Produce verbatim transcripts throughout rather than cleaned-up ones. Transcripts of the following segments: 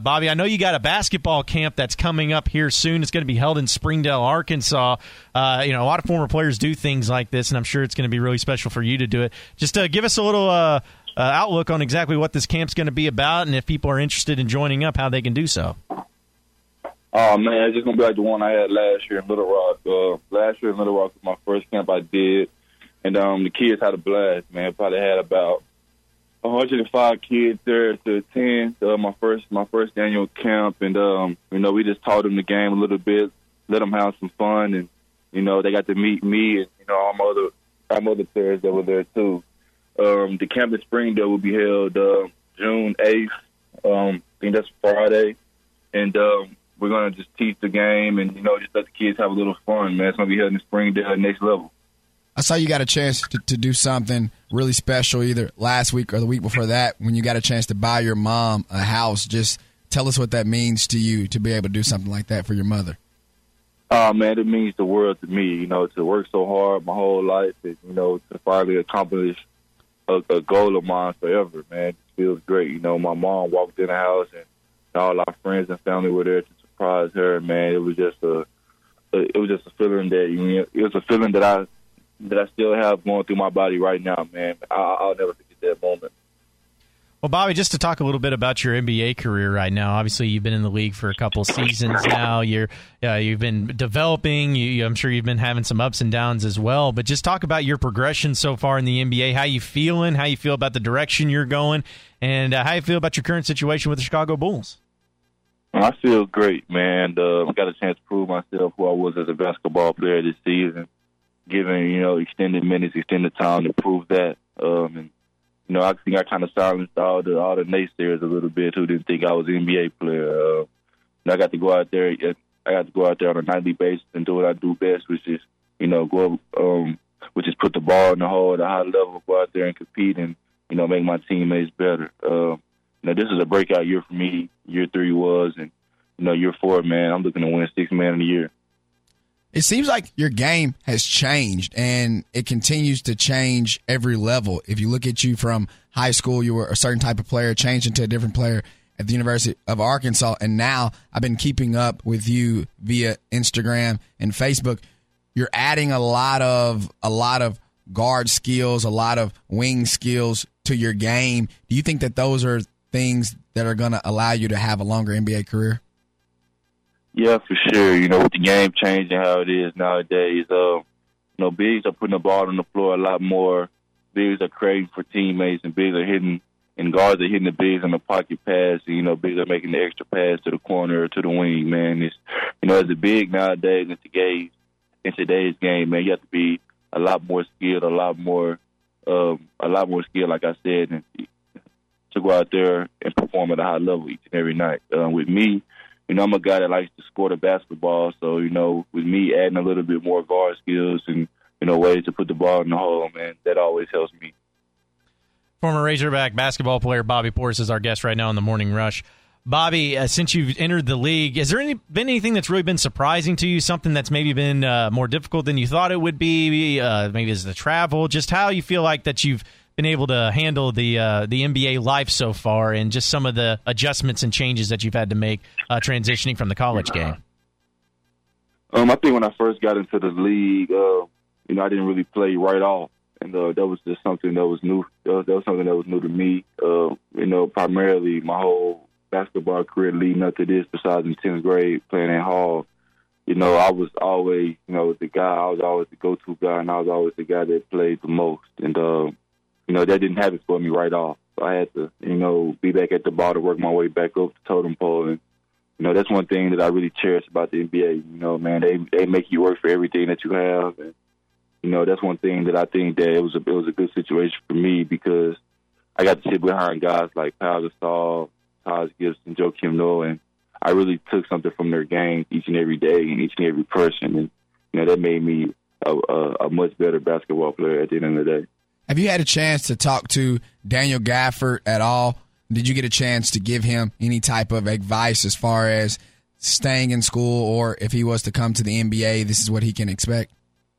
Bobby, I know you got a basketball camp that's coming up here soon. It's going to be held in Springdale, Arkansas. Uh, you know, a lot of former players do things like this, and I'm sure it's going to be really special for you to do it. Just uh, give us a little uh, uh, outlook on exactly what this camp's going to be about, and if people are interested in joining up, how they can do so. Oh, man, it's just going to be like the one I had last year in Little Rock. Uh, last year in Little Rock was my first camp I did, and um, the kids had a blast, man. Probably had about one hundred five kids there to attend uh, my first my first annual camp, and um, you know, we just taught them the game a little bit, let them have some fun, and you know, they got to meet me and you know all my other our other players that were there too. Um, the camp in Springdale will be held uh, June eighth. Um, I think that's Friday, and um, we're gonna just teach the game and you know just let the kids have a little fun, man. It's gonna be held in Springdale, next level. I saw you got a chance to, to do something really special either last week or the week before that when you got a chance to buy your mom a house. Just tell us what that means to you to be able to do something like that for your mother. Oh, man, it means the world to me, you know, to work so hard my whole life and, you know, to finally accomplish a, a goal of mine forever, man. It feels great. You know, my mom walked in the house and all our friends and family were there to surprise her, man. It was just a, a it was just a feeling that, you know, it was a feeling that I, that I still have going through my body right now, man. I, I'll never forget that moment. Well, Bobby, just to talk a little bit about your N B A career right now. Obviously, you've been in the league for a couple seasons now. You're, uh, you've been developing. You, I'm sure you've been having some ups and downs as well. But just talk about your progression so far in the N B A. How you feeling? How you feel about the direction you're going? And uh, how you feel about your current situation with the Chicago Bulls? I feel great, man. Uh, I got a chance to prove myself who I was as a basketball player this season. Given, you know, extended minutes, extended time to prove that. Um, and, you know, I think I kind of silenced all the all the naysayers a little bit who didn't think I was an N B A player. Uh, and I got to go out there. I got to go out there on a nightly basis and do what I do best, which is, you know, go, um, which is put the ball in the hole at a high level, go out there and compete and, you know, make my teammates better. Uh, you know, this is a breakout year for me. Year three was, and, you know, year four, man, I'm looking to win six man of the year. It seems like your game has changed, and it continues to change every level. If you look at you from high school, you were a certain type of player, changed into a different player at the University of Arkansas, and now I've been keeping up with you via Instagram and Facebook. You're adding a lot of a lot of guard skills, a lot of wing skills to your game. Do you think that those are things that are going to allow you to have a longer N B A career? Yeah, for sure. You know, with the game changing how it is nowadays, uh, you know, bigs are putting the ball on the floor a lot more. Bigs are creating for teammates, and bigs are hitting, and guards are hitting the bigs on the pocket pass. And, you know, bigs are making the extra pass to the corner or to the wing, man. It's, you know, as a big nowadays in today's, in today's game, man, you have to be a lot more skilled, a lot more, um, a lot more skilled, like I said, and to go out there and perform at a high level each and every night. Uh, with me, you know, I'm a guy that likes to score the basketball. So, you know, with me adding a little bit more guard skills and, you know, ways to put the ball in the hole, man, that always helps me. Former Razorback basketball player Bobby Portis is our guest right now on the Morning Rush. Bobby, uh, since you've entered the league, has there any, been anything that's really been surprising to you, something that's maybe been uh, more difficult than you thought it would be? Uh, maybe it's the travel, just how you feel like that you've been able to handle the uh, the N B A life so far, and just some of the adjustments and changes that you've had to make uh, transitioning from the college game? Um, I think when I first got into the league, uh, you know, I didn't really play right off, and uh, that was just something that was new. That was, that was something that was new to me. Uh, you know, primarily my whole basketball career leading up to this, besides in tenth grade playing at Hall, you know, I was always, you know, the guy. I was always the go-to guy, and I was always the guy that played the most, and. Uh, You know, that didn't happen for me right off. So I had to, you know, be back at the bar to work my way back up the totem pole. And, you know, that's one thing that I really cherish about the N B A. You know, man, they they make you work for everything that you have. And, you know, that's one thing that I think that it was a, it was a good situation for me because I got to sit behind guys like Pau Gasol, Taj Gibson, Joakim Noah, and I really took something from their games each and every day and each and every person. And, you know, that made me a, a, a much better basketball player at the end of the day. Have you had a chance to talk to Daniel Gafford at all? Did you get a chance to give him any type of advice as far as staying in school, or if he was to come to the N B A, this is what he can expect?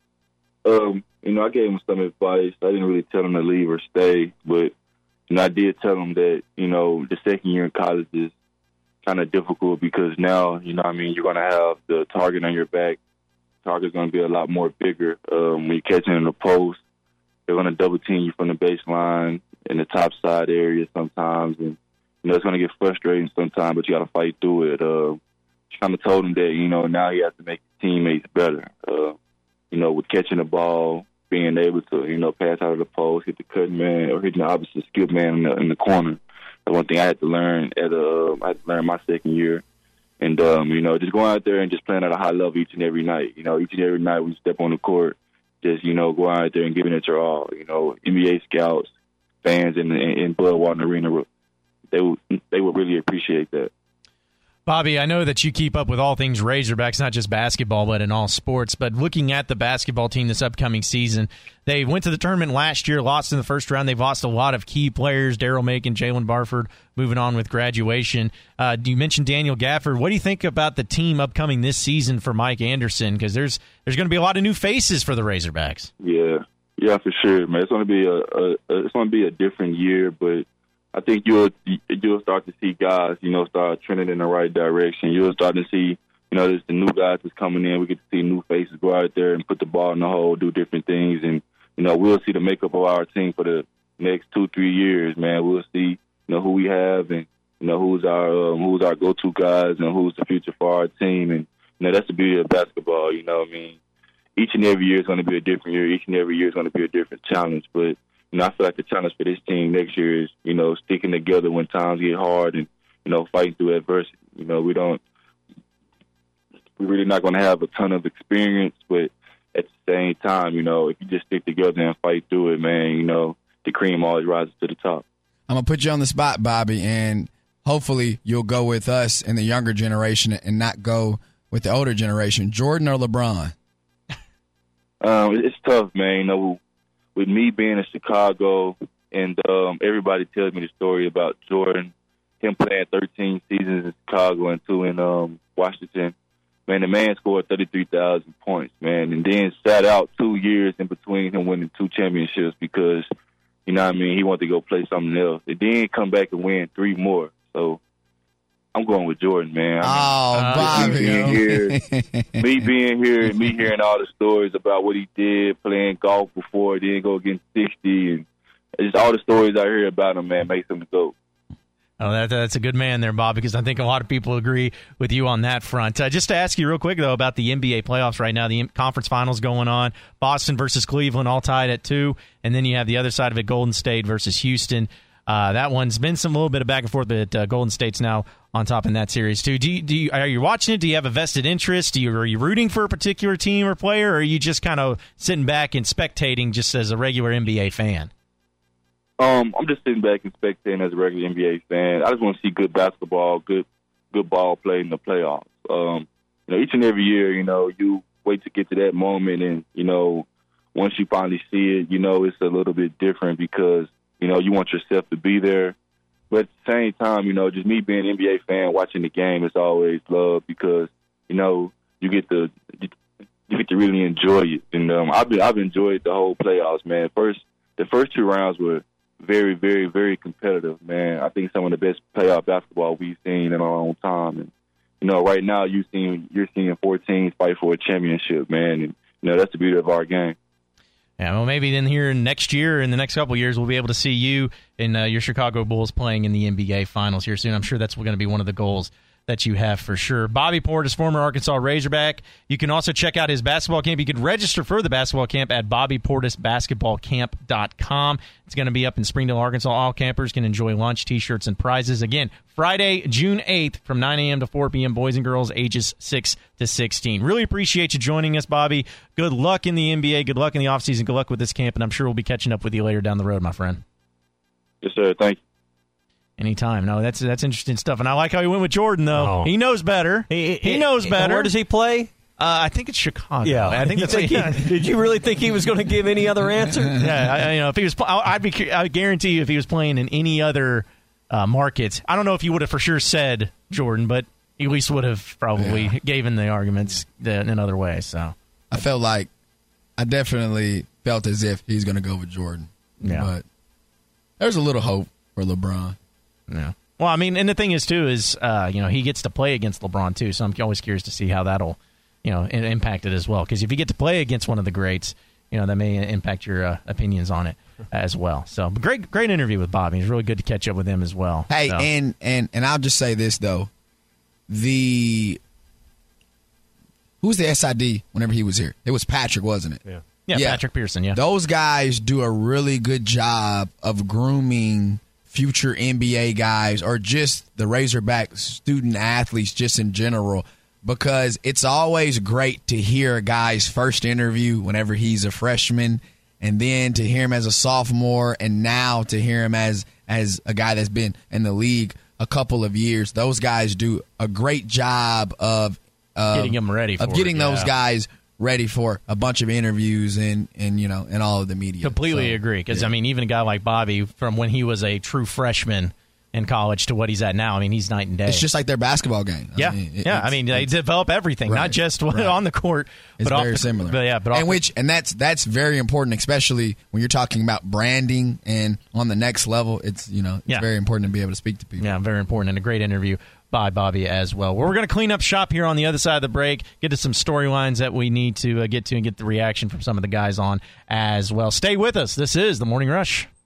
Um, you know, I gave him some advice. I didn't really tell him to leave or stay, but, you know, I did tell him that, you know, the second year in college is kind of difficult because now, you know what I mean, you're going to have the target on your back. Target's going to be a lot more bigger. Um, when you're catching in the post, they're going to double team you from the baseline in the top side area sometimes. And, you know, it's going to get frustrating sometimes, but you got to fight through it. Uh, kind of told him that, you know, now he has to make his teammates better. Uh, you know, with catching the ball, being able to, you know, pass out of the post, hit the cut man, or hitting the opposite skilled man in the, in the corner. That's one thing I had to learn at uh, I had to learn my second year. And, um, you know, just going out there and just playing at a high level each and every night. You know, each and every night we step on the court, just, you know, go out there and giving it your all. You know, N B A scouts, fans in, in, in Bloodwater Arena, they would, they would really appreciate that. Bobby, I know that you keep up with all things Razorbacks, not just basketball, but in all sports. But looking at the basketball team this upcoming season, they went to the tournament last year, lost in the first round. They've lost a lot of key players, Daryl Macon, Jalen Barford, moving on with graduation. Uh, you mentioned Daniel Gafford. What do you think about the team upcoming this season for Mike Anderson? Because there's there's going to be a lot of new faces for the Razorbacks. Yeah, yeah, for sure, man. It's going to be a, a, a it's going to be a different year, but I think you'll you'll start to see guys, you know, start trending in the right direction. You'll start to see, you know, there's the new guys that's coming in. We get to see new faces go out there and put the ball in the hole, do different things, and you know, we'll see the makeup of our team for the next two, three years, man. We'll see, you know, who we have and you know who's our um, who's our go-to guys and who's the future for our team. And you know, that's the beauty of basketball. You know what I mean? Each and every year is going to be a different year. Each and every year is going to be a different challenge, but you know, I feel like the challenge for this team next year is, you know, sticking together when times get hard and, you know, fighting through adversity. You know, we don't, we're really not going to have a ton of experience, but at the same time, you know, if you just stick together and fight through it, man, you know, the cream always rises to the top. I'm going to put you on the spot, Bobby, and hopefully you'll go with us in the younger generation and not go with the older generation. Jordan or LeBron? Um, it's tough, man. You know, with me being in Chicago, and um, everybody tells me the story about Jordan, him playing thirteen seasons in Chicago and two in um, Washington. Man, the man scored thirty-three thousand points, man, and then sat out two years in between him winning two championships because, you know what I mean, he wanted to go play something else. And then come back and win three more. So I'm going with Jordan, man. I mean, oh, Bobby. Me being here, me being here and me hearing all the stories about what he did, playing golf before, then go against sixty, and just all the stories I hear about him, man, makes him the GOAT. Oh, that, that's a good man there, Bob, because I think a lot of people agree with you on that front. Uh, just to ask you real quick, though, about the N B A playoffs right now, the conference finals going on, Boston versus Cleveland all tied at two, and then you have the other side of it, Golden State versus Houston. Uh, that one's been some little bit of back and forth, but uh, Golden State's now on top in that series too. Do you, do you, are you watching it? Do you have a vested interest? Do you, are you rooting for a particular team or player, or are you just kind of sitting back and spectating just as a regular N B A fan? Um, I'm just sitting back and spectating as a regular N B A fan. I just want to see good basketball, good good ball played in the playoffs. Um, you know, each and every year, you know, you wait to get to that moment, and you know, once you finally see it, you know, it's a little bit different because you know, you want yourself to be there. But at the same time, you know, just me being an N B A fan, watching the game is always love because, you know, you get to you get to really enjoy it. And um, I've been, I've enjoyed the whole playoffs, man. First, the first two rounds were very, very, very competitive, man. I think some of the best playoff basketball we've seen in our own time. And you know, right now you seeing you're seeing four teams fight for a championship, man. And you know, that's the beauty of our game. Yeah, well, maybe then here next year, in the next couple of years, we'll be able to see you and uh, your Chicago Bulls playing in the N B A Finals here soon. I'm sure that's going to be one of the goals that you have for sure. Bobby Portis, former Arkansas Razorback. You can also check out his basketball camp. You can register for the basketball camp at bobby portis basketball camp dot com. It's going to be up in Springdale, Arkansas. All campers can enjoy lunch, T-shirts, and prizes. Again, Friday, June eighth from nine a.m. to four p.m., boys and girls ages six to sixteen. Really appreciate you joining us, Bobby. Good luck in the N B A. Good luck in the offseason. Good luck with this camp, and I'm sure we'll be catching up with you later down the road, my friend. Yes, sir. Thank you. Anytime. No, that's that's interesting stuff. And I like how he went with Jordan, though. Oh. He knows better. He, he, he knows better. Where does he play? Uh, I think it's Chicago. Yeah, I think you that's think yeah. he, did you really think he was going to give any other answer? Yeah, I, you know, if he was, I'd be, I guarantee you, if he was playing in any other uh, market, I don't know if he would have for sure said Jordan, but he at least would have probably yeah. given the arguments in another way. So I felt like I definitely felt as if he's going to go with Jordan. Yeah, but there's a little hope for LeBron. Yeah. Well, I mean, and the thing is, too, is, uh, you know, he gets to play against LeBron, too, so I'm always curious to see how that'll, you know, impact it as well. Because if you get to play against one of the greats, you know, that may impact your uh, opinions on it as well. So, but great great interview with Bobby. It's really good to catch up with him as well. Hey, so. and, and, and I'll just say this, though. The who was the S I D whenever he was here? It was Patrick, wasn't it? Yeah. Yeah, Yeah. Patrick Pearson, yeah. Those guys do a really good job of grooming future N B A guys or just the Razorback student athletes just in general, because it's always great to hear a guy's first interview whenever he's a freshman, and then to hear him as a sophomore, and now to hear him as as a guy that's been in the league a couple of years. Those guys do a great job of uh, getting them ready for of getting it, those yeah. guys ready for a bunch of interviews and, and you know and all of the media. Completely So, agree. Because, yeah. I mean, even a guy like Bobby, from when he was a true freshman in college to what he's at now, I mean, he's night and day. It's just like their basketball game. yeah, I mean, it- yeah. it's- I mean, they it's- develop everything, right, not just what right. on the court, It's but off very the, similar. But yeah, but off and the- which and that's that's very important, especially when you're talking about branding and on the next level. It's you know it's Yeah. very important to be able to speak to people. Yeah, very important, and a great interview by Bobby as well. Well, we're going to clean up shop here on the other side of the break, get to some storylines that we need to uh, get to, and get the reaction from some of the guys on as well. Stay with us. This is The Morning Rush.